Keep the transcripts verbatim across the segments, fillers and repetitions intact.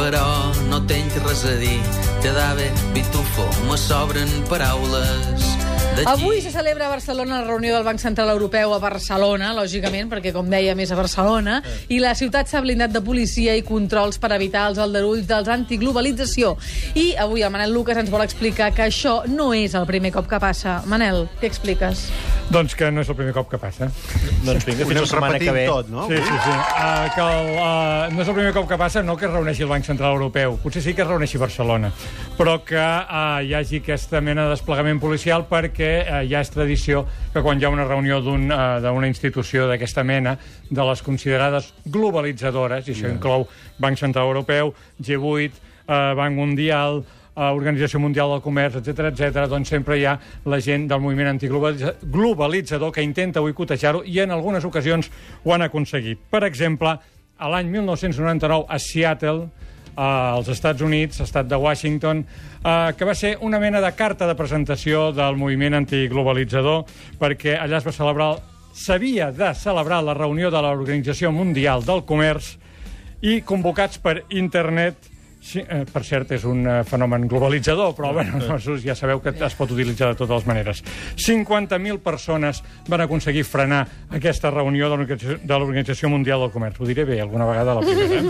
però no tenc res a dir. Quedava bitufo, me sobren paraules. Avui se celebra a Barcelona la reunió del Banc Central Europeu a Barcelona, lògicament, perquè, com dèiem, és a Barcelona, i la ciutat s'ha blindat de policia i controls per evitar els aldarulls dels antiglobalització. I avui el Manel Lucas ens vol explicar que això no és el primer cop que passa. Manel, què expliques? Doncs que no és el primer cop que passa. Doncs vinga, fins la setmana que ve. Tot, no? Sí, sí, sí. Uh, que el, uh, no és el primer cop que passa, no que es reuneixi el Banc Central Europeu. Potser sí que es reuneixi Barcelona. Però que uh, hi hagi aquesta mena de desplegament policial perquè uh, ja és tradició que quan hi ha una reunió d'una un, uh, institució d'aquesta mena, de les considerades globalitzadores, i això yeah. inclou Banc Central Europeu, G vuit, uh, Banc Mundial, uh, Organització Mundial del Comerç, etcètera, etcètera, doncs sempre hi ha la gent del moviment antiglobalitzador que intenta boicotejar-ho i en algunes ocasions ho han aconseguit. Per exemple, a l'any mil nou-cents noranta-nou a Seattle, Uh, als Estats Units, estat de Washington, uh, que va ser una mena de carta de presentació del moviment antiglobalitzador, perquè allà es va celebrar, s'havia de celebrar la reunió de l'Organització Mundial del Comerç i convocats per internet. Sí, eh, per cert, és un eh, fenomen globalitzador, però bueno, ja sabeu que es pot utilitzar de totes les maneres. cinquanta mil persones van aconseguir frenar aquesta reunió de l'Organització Mundial del Comerç. Ho diré bé alguna vegada a la primera.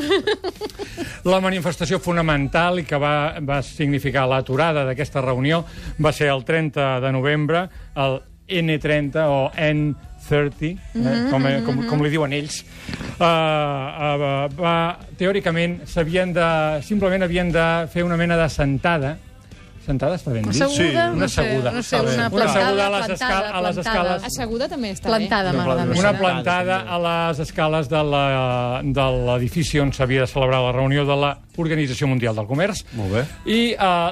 La manifestació fonamental i que va, va significar l'aturada d'aquesta reunió va ser el trenta de novembre, el ene trenta o ene trenta, eh, com, com, com li diuen ells, uh, uh, va, teòricament s'havien de, simplement havien de fer una mena de sentada. Sentada està ben dit? Asseguda? Sí, una asseguda. No sé, no sé, una una asseguda plantada, a les, esca a les escales. Asseguda també està plantada, bé. m'agrada més. Una plantada a les escales de l'edifici on s'havia de celebrar la reunió de l'Organització Mundial del Comerç. Molt bé. I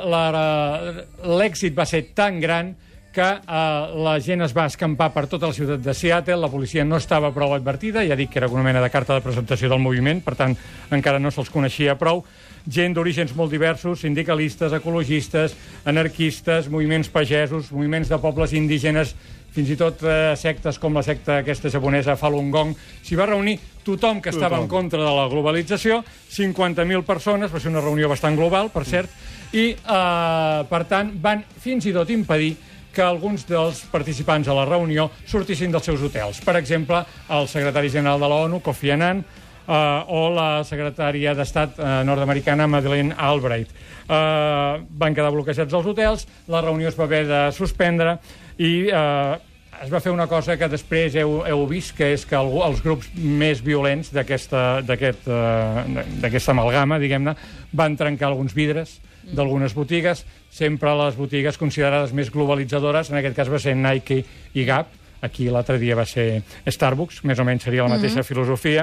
uh, l'èxit va ser tan gran que uh, la gent es va escampar per tota la ciutat de Seattle, la policia no estava prou advertida, ja dic que era una mena de carta de presentació del moviment, per tant, encara no se'ls coneixia prou, gent d'orígens molt diversos, sindicalistes, ecologistes, anarquistes, moviments pagesos, moviments de pobles indígenes, fins i tot eh, sectes com la secta aquesta japonesa Falun Gong. S'hi va reunir tothom que estava en contra de la globalització, cinquanta mil persones, va ser una reunió bastant global, per cert, i, eh, per tant, van fins i tot impedir que alguns dels participants a la reunió sortissin dels seus hotels. Per exemple, el secretari general de l'ONU, Kofi Annan, eh, o la secretària d'Estat eh, nord-americana, Madeleine Albright. Eh, van quedar bloquejats als hotels, la reunió es va haver de suspendre i eh, es va fer una cosa que després heu, heu vist, que és que el, els grups més violents d'aquesta d'aquest, eh, d'aquesta amalgama, diguem-ne, van trencar alguns vidres d'algunes botigues, sempre les botigues considerades més globalitzadores, en aquest cas va ser Nike i Gap, aquí l'altre dia va ser Starbucks, més o menys seria la mateixa mm-hmm. filosofia.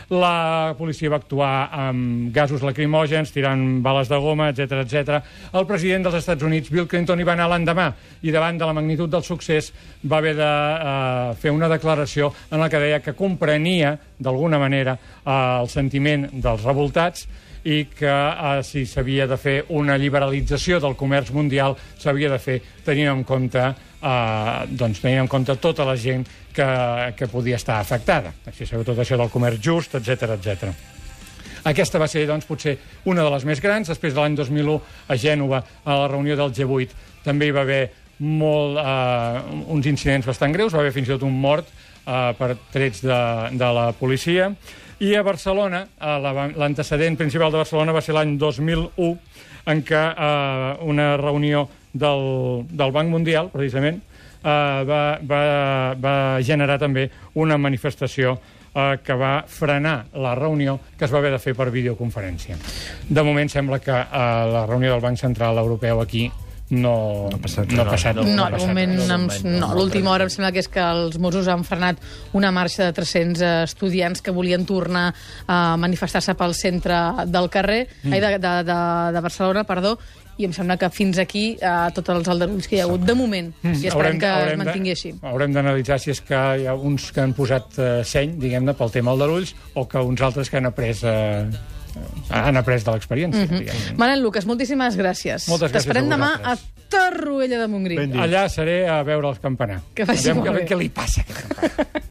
La policia va actuar amb gasos lacrimògens, tirant bales de goma, etcètera, etcètera. El president dels Estats Units, Bill Clinton, hi va anar l'endemà i davant de la magnitud del succés va haver de uh, fer una declaració en la que deia que comprenia, d'alguna manera, uh, el sentiment dels revoltats i que eh, si s'havia de fer una liberalització del comerç mundial s'havia de fer tenint en compte eh, doncs tenint en compte tota la gent que, que podia estar afectada. Així sabeu tot això del comerç just, etcètera, etcètera. Aquesta va ser, doncs, potser una de les més grans. Després de l'any dos mil u, a Gènova, a la reunió del G vuit, també hi va haver molt, eh, uns incidents bastant greus, va haver fins i tot un mort eh, per trets de, de la policia. I a Barcelona, l'antecedent principal de Barcelona va ser l'any dos mil u, en què eh, una reunió del, del Banc Mundial, precisament, eh, va, va, va generar també una manifestació eh, que va frenar la reunió que es va haver de fer per videoconferència. De moment sembla que eh, la reunió del Banc Central Europeu aquí no, no ha passat. No, ha passat, no, no, no, ha passat, moment, no, no, no, l'última hora em sembla que és que els Mossos han frenat una marxa de tres-cents estudiants que volien tornar a manifestar-se pel centre del carrer, mm. ai, de, de, de, de Barcelona, perdó, i em sembla que fins aquí eh, tots els aldarulls que hi ha hagut de moment, mm. i esperem haurem, que haurem es mantingui així. Haurem d'analitzar si és que hi ha uns que han posat eh, seny, diguem-ne, pel tema aldarulls, o que uns altres que han après... Eh, han après de l'experiència. Mm-hmm. Manel Lucas, moltíssimes gràcies. Moltes gràcies. T'esperem demà a Torroella de Montgrí. Allà seré a veure el campanar. Que faci molt bé. Què li passa a aquest campanar?